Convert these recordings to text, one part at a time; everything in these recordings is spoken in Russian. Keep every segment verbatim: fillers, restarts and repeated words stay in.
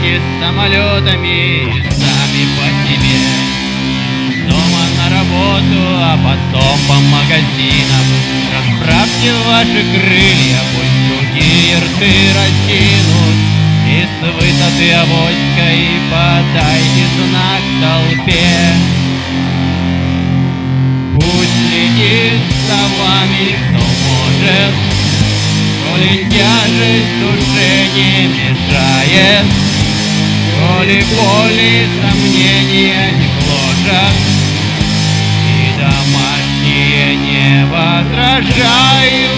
Летайте самолетами сами по себе, дома на работу, а потом по магазинам. Расправьте ваши крылья, пусть другие рты растянут, и с высоты авоськой подайте знак толпе. Пусть летит за вами, кто может, коли тяжесть душе не мешает, коли боли сомнения не гложат, и домашние не возражают.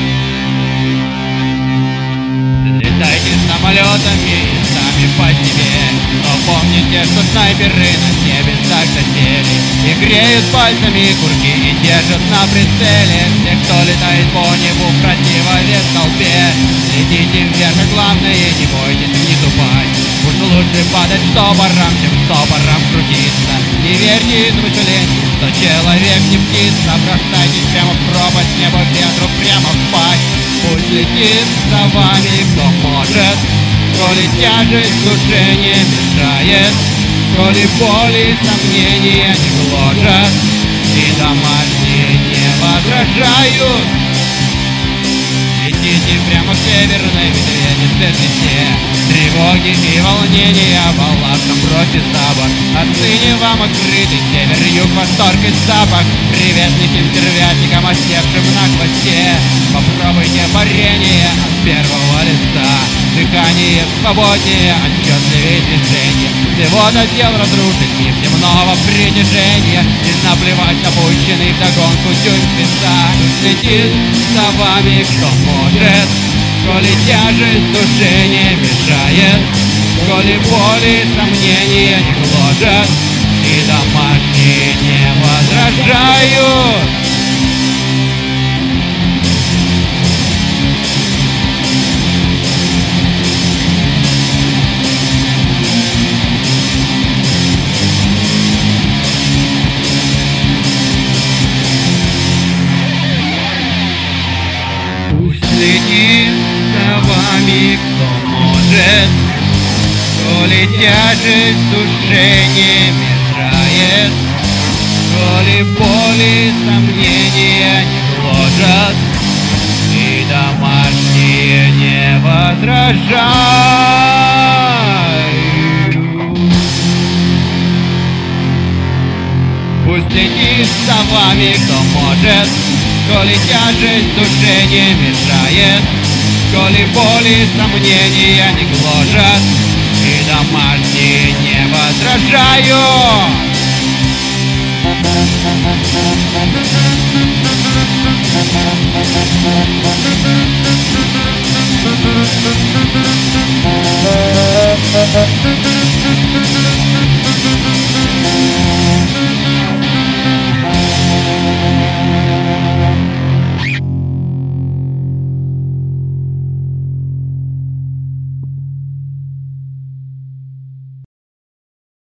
Летайте самолетами сами по себе, но помните, что снайперы на небе так засели и греют пальцами курки и держат на прицеле тех, кто летает по небу в противовес толпе. Летите вверх, а главное, не бойтесь вниз упасть. Уж лучше падать стопором, чем стопором крутиться. Не верьте измышлению, что человек не птица. Бросайтесь прямо в пропасть, небо ветру прямо в пасть. Пусть летит за вами, кто может, коли тяжесть в душе не мешает, коли боли сомнения не гложат, и домашние не возражают. Летите прямо к северной медведице звезде, тревоги и волнения балластом бросьте за борт. Отныне вам открытый север, юг, восторг и запах. Привет летим стервятникам, осевшим на хвосте. Попробуйте парение от первого лица. Дыхание свободнее, отчетливее движение. Всего-то дел разрушить мир земного притяжения и наплевать на пущенный вдогонку тюнь света. Летит за вами, кто может, коли тяжесть душе не мешает, коли боли сомнения не гложат, и домашние не возражают. Летит за вами, кто может, коли тяжесть в душе не мешает, коли боли сомнения не гложат, и домашние не возражают. Пусть летит за вами, кто может, коли тяжесть в душе не мешает, коли боли сомнения не гложат, и домашние не возражают. Thank you.